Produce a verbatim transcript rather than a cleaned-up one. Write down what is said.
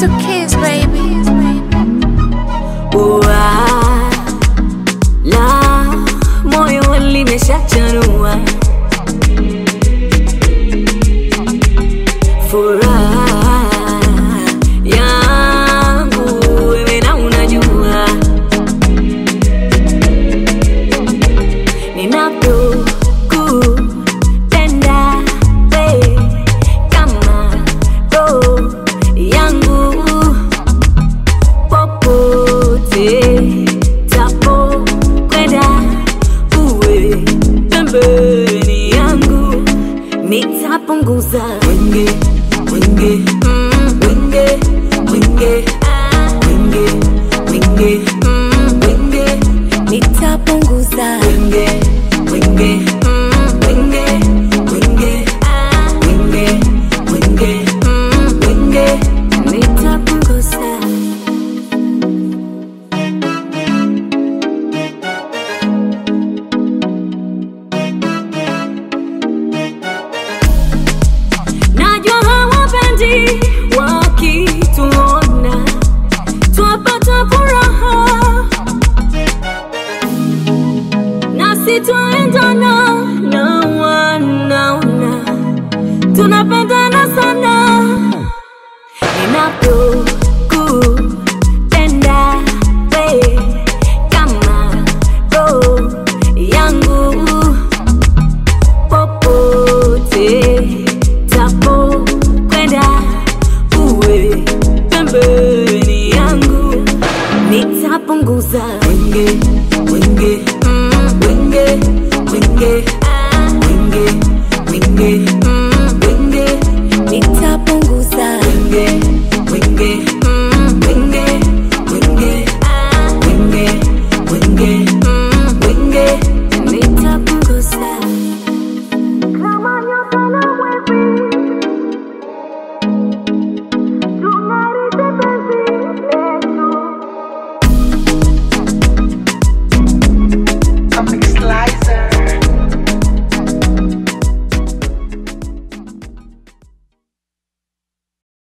to kiss, baby. Ua, la moyo limeshachanua, furaha yangu wewe na unajua, ninapokupenda we kama roho yangu, popote tapo kwenda uwe pembeni yangu, nitapunguza wenge wenge mm, wenge wenge ah, wenge wenge mm, wenge nitapunguza wenge wenge mm, wenge wenge ah, wenge wenge mm, wenge nitapunguza. Najua hawapendi wakituona twapata furaha, nasi twaendana na wanaona tunapendana sana. Ninapokupenda we kama roho yangu, popote tapo kwenda uwe pembeni yangu, nitapunguza wenge wenge mm, wenge wenge ah, wenge wenge